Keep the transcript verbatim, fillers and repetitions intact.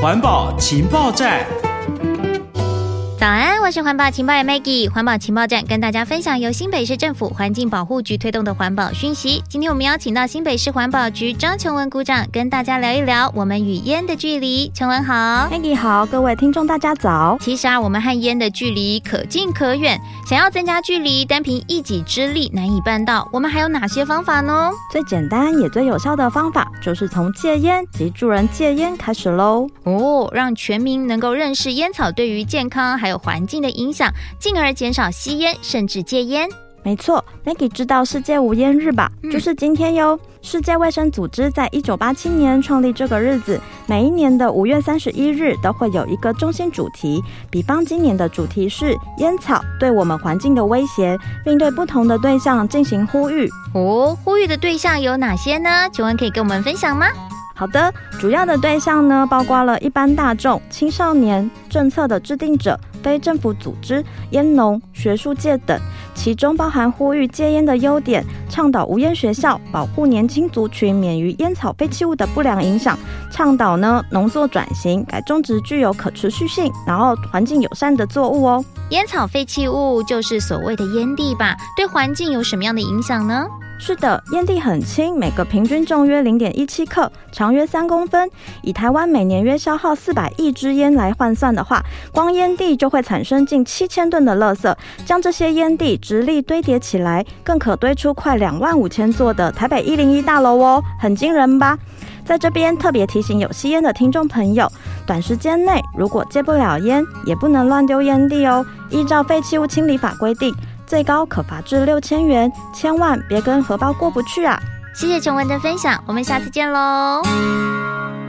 环保情报站。 早安，我是环保情报员 Maggie。环保情报站跟大家分享由新北市政府环境保护局推动的环保讯息。今天我们邀请到新北市环保局张琼文股长跟大家聊一聊我们与烟的距离。琼文好。 Maggie 好，各位听众大家早。 其实啊，我们和烟的距离可近可远，想要增加距离，单凭一己之力难以办到。我们还有哪些方法呢？ 最简单也最有效的方法就是从戒烟及助人戒烟开始咯。 哦，让全民能够认识烟草对于健康还有环境的影响，进而减少吸烟甚至戒烟。 没错， Maggie 知道世界无烟日吧、嗯、就是今天哟。世界卫生组织在一九八七年创立这个日子，每一年的五月三十一日都会有一个中心主题，比方今年的主题是烟草对我们环境的威胁，并对不同的对象进行呼吁。 哦，呼吁的对象有哪些呢？请问可以跟我们分享吗？ 好的，主要的对象呢，包括了一般大众、青少年、政策的制定者、非政府组织、烟农、学术界等，其中包含呼吁戒烟的优点，倡导无烟学校，保护年轻族群免于烟草废弃物的不良影响，倡导呢农作转型，改种植具有可持续性，然后环境友善的作物哦。 烟草废弃物就是所谓的烟蒂吧？对环境有什么样的影响呢？ 是的，烟蒂很轻，每个平均重约 零点一七克，长约三公分。以台湾每年约消耗四百亿支烟来换算的话，光烟蒂就会产生近七千吨的垃圾，将这些烟蒂直立堆叠起来，更可堆出快两万五千座的台北一零一大楼哦，很惊人吧？在这边特别提醒有吸烟的听众朋友，短时间内如果戒不了烟，也不能乱丢烟蒂哦。依照废弃物清理法规定，最高可罚至六千元，千万别跟荷包过不去啊！ 谢谢琼文的分享，我们下次见喽。